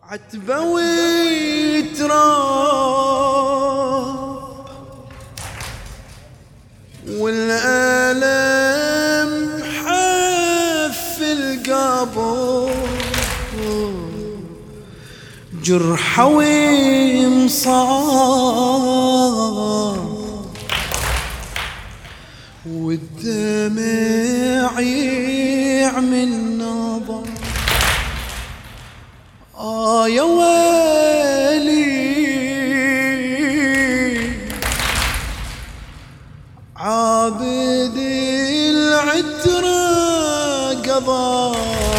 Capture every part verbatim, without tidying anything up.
عتبة ويتراب والألم حف القبر، جرحه ومصاب والدمع يعمي النظر. آه يا ويلي عابد العترة قضى،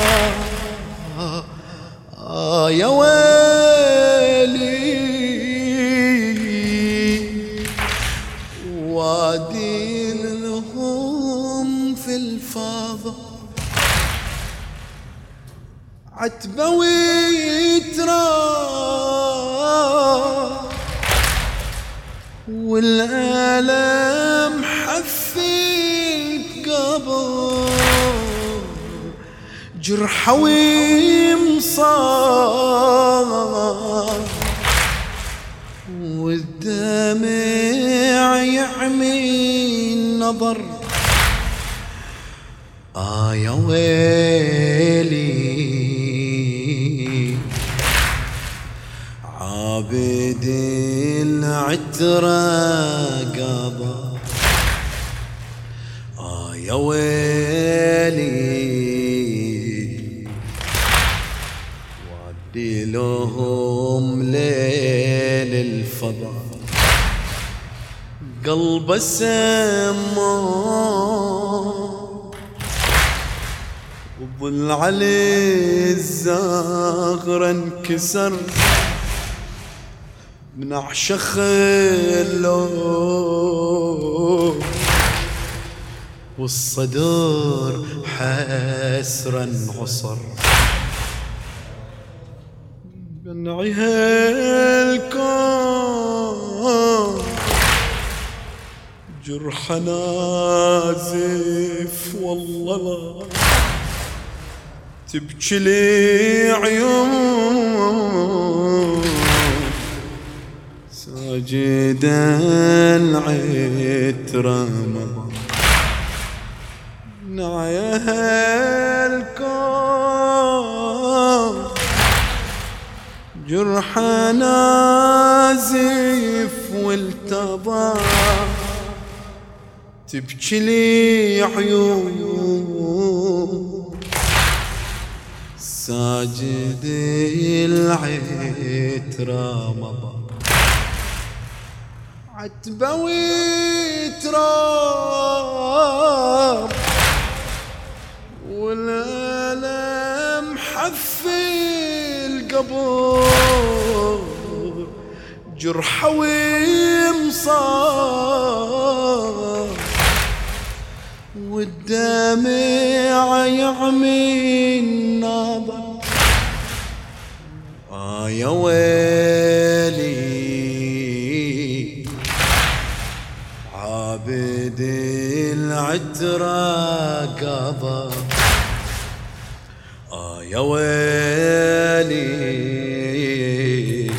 آه يا ويلي وادي لهم في الفاضة. عتبة ويتراب والألم حفيت قبر، جرحه ومصاب والدمع يعمي النظر. آه يا ويلي عابد العترة قضى، آه يا ويلي وادي لهم ليل الفضا. قلب السما وظل عليه الزغر انكسر من عشخ اللون، والصدر حسرا عصر. بنعيها الكون جرح نازف والله لا تبكي لي عيون، ساجدا عترة مضى. نعيها الكون جرح نازف والتضى، تبكي لي عيون ساجد العترة مضى. عتبة ويتراب والألم حفي القبر، جرحه ومصاب والدمع يعمي النظر. آه يا ويلي عابد العترة قضى، آه يا ويلي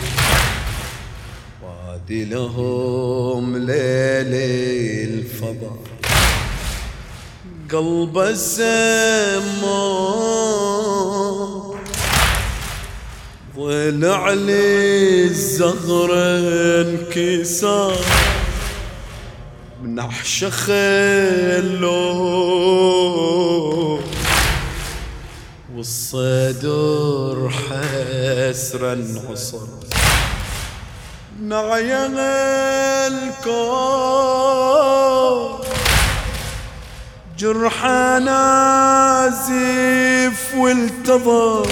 وادي لهم ليل الفضا. قلب السما ظل عليه الزغر انكسار من عشخ اللون، والصدر حسرا عصر. نعيا الكون جرح نازف والتضى،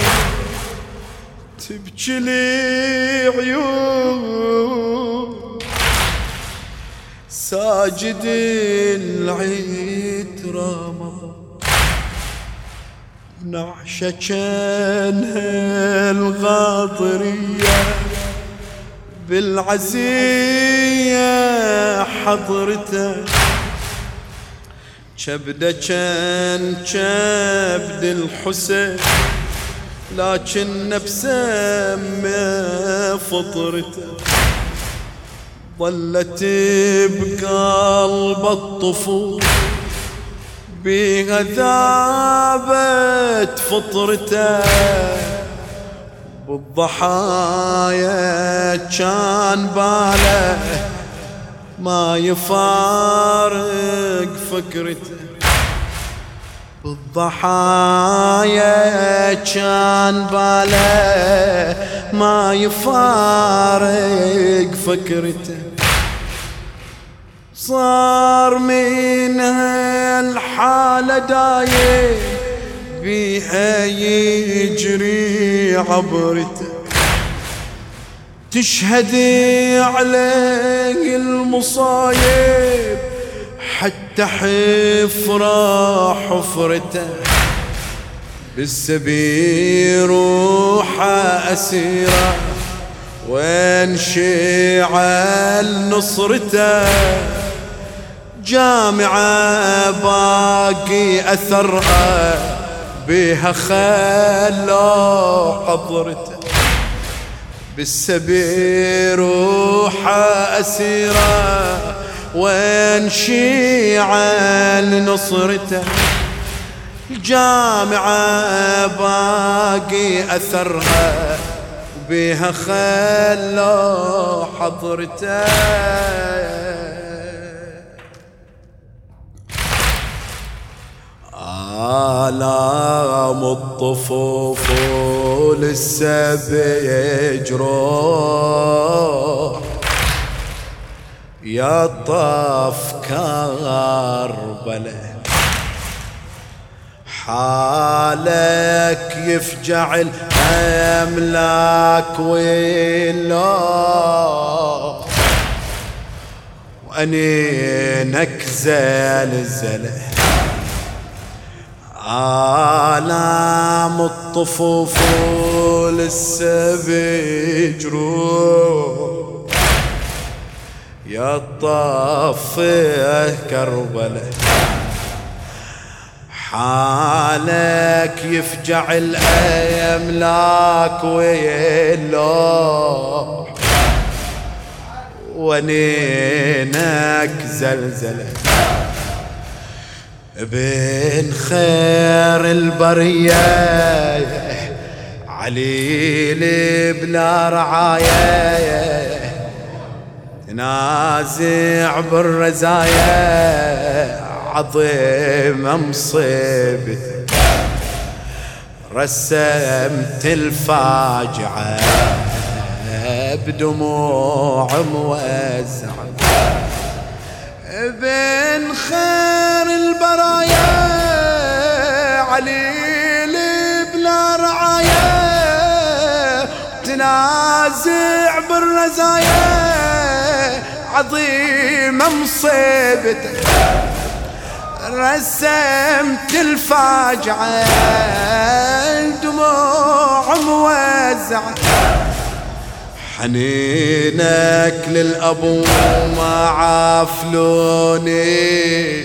تبكي لي عيون ساجد العترة مضى. نعشة كانها الغاضرية بالعزية حضرته، كبدة كان كبد الحسين لكن بسمه فطرته ظلت بقلب الطفول بيها ذابت فطرته بالضحايا كان باله ما يفارق فكرته بالضحايا كان باله ما يفارق فكرته صار من هالحالة دايم بيها يجري عبرته تشهد عليه المصايب حتى حفرة حفرته بالسبيل روحه أسيرة وين شيعل نصرته جامعة باقي أثرها بها خلوا حضرته بالسبيل روحه أسيرة وين شيعل نصرته الجامعة باقي أثرها بها خلوا حضرته آلام الطفوف لسه بيجروح يا طف كربله حالك يفجع الأملاك والله وأنينك زلزله آلام الطفوف لسه بيجروح يا طفه كربله حالك يفجع الأملاك واللوح ونينك زلزله بين خير البرية عليل بلا رعاية تنازع بالرزايا عظيمة مصيبتك رسمت الفاجعة بدموع موزعة بين خير البرايا عليل بلا رعاية تنازع بالرزايا عظيمة مصيبتك رسمت الفاجعة دموع موزعة حنينك للأبو ما عافلوني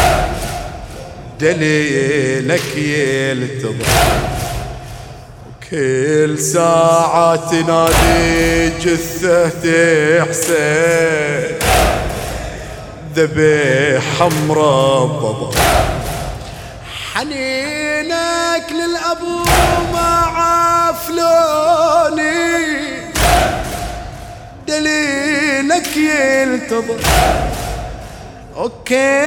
دليلك يلتضى وكل ساعة تنادي جثة حسين ذبيح حمرا بضا حنينك للأبو ما عافلوني دليلك يلتضى اوكي